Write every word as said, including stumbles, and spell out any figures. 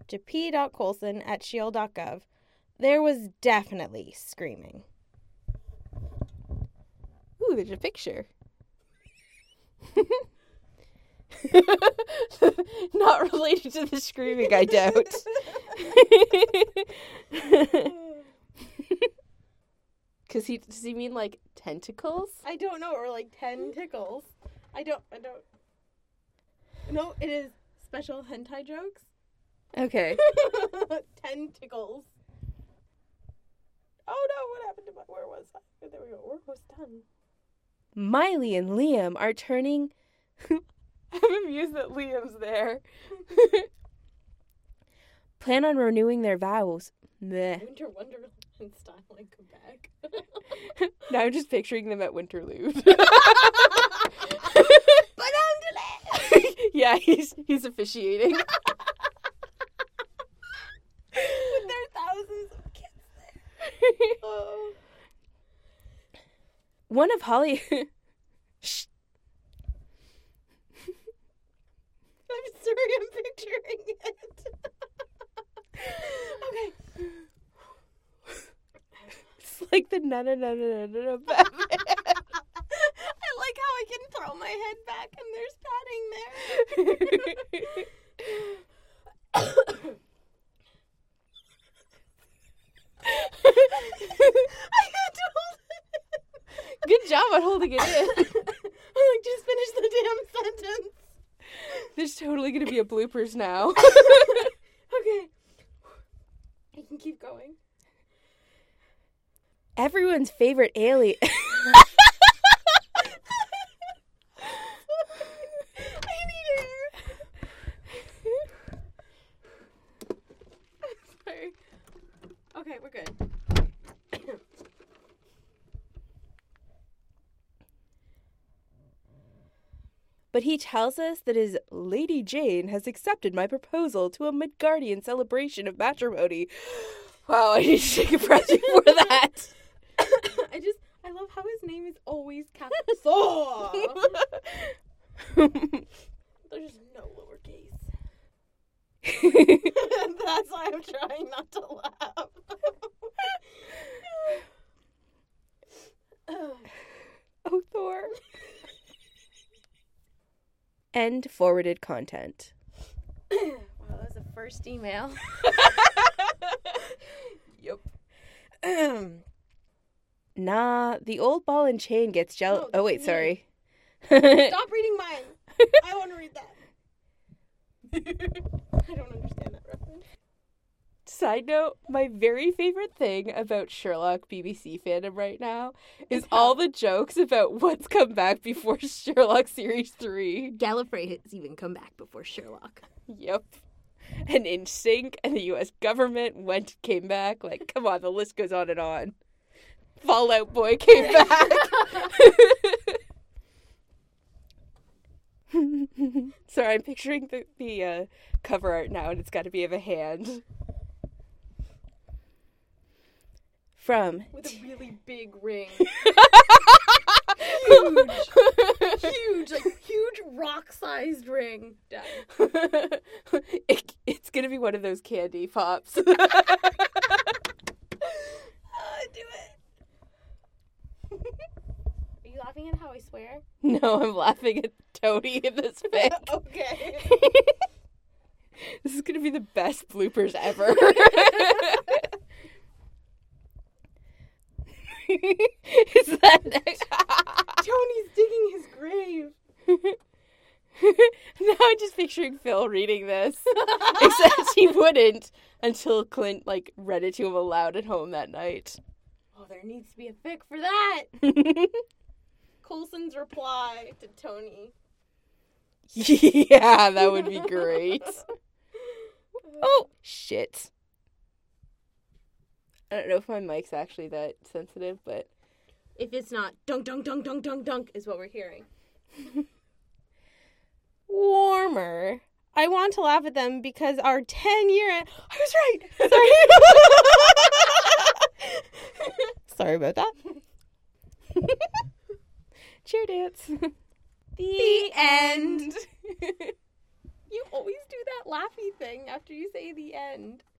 to p dot colson at shield dot gov, there was definitely screaming. Ooh, there's a picture. Not related to the screaming, I doubt. Cause he does he mean like tentacles? I don't know, or like ten tickles. I don't, I don't. No, it is special hentai jokes. Okay. Ten tickles. Oh no, what happened to my, where was I? There we go, we're almost done. Miley and Liam are turning... I'm amused that Liam's there. Plan on renewing their vows. Meh. Winter Wonderland style in Quebec. Now I'm just picturing them at Winterlude. Yeah, he's he's officiating. With their thousands of kids there. Oh. One of Holly... Shh. I'm sorry, I'm picturing it. Okay. It's like the na na na na na na Batman. I like how I can throw my head back and there's padding there. I had to hold it. Good job on holding it in. I'm like, just finish the damn sentence. There's totally going to be a bloopers now. Okay. I can keep going. Everyone's favorite alien. I need air. Sorry. Okay, we're good. But he tells us that his Lady Jane has accepted my proposal to a Midgardian celebration of matrimony. Wow, I need to take a breath before that. I just, I love how his name is always capital. There's no lowercase. That's why I'm trying not to laugh. Oh, Thor. End forwarded content. Wow, that was the first email. Yep. Nah, the old ball and chain gets jealous. No, Oh, wait, me. sorry. Stop reading mine. I want to read that. I don't understand that reference. Side note, my very favorite thing about Sherlock B B C fandom right now is Is how- all the jokes about what's come back before Sherlock Series three. Gallifrey has even come back before Sherlock. Yep. And In Sync and the U S government went came back. Like, come on, the list goes on and on. Fallout Boy came back. Sorry, I'm picturing the, the uh, cover art now, and it's got to be of a hand. From... With a really big ring. Huge. Huge. Like, huge rock-sized ring. Done. it, it's going to be one of those candy pops. Uh, do it. Are you laughing at how I swear? No, I'm laughing at Tony in this fic. Okay. This is going to be the best bloopers ever. Is that next? Tony's digging his grave. Now I'm just picturing Phil reading this. Except he wouldn't until Clint, like, read it to him aloud at home that night. Oh, there needs to be a fic for that. Coulson's reply to Tony. Yeah, that would be great. Oh, shit. I don't know if my mic's actually that sensitive, but... If it's not, dunk, dunk, dunk, dunk, dunk, dunk is what we're hearing. Warmer. I want to laugh at them because our ten-year... I was right! Sorry. Sorry about that. Cheer dance. The end. You always do that laughy thing after you say the end.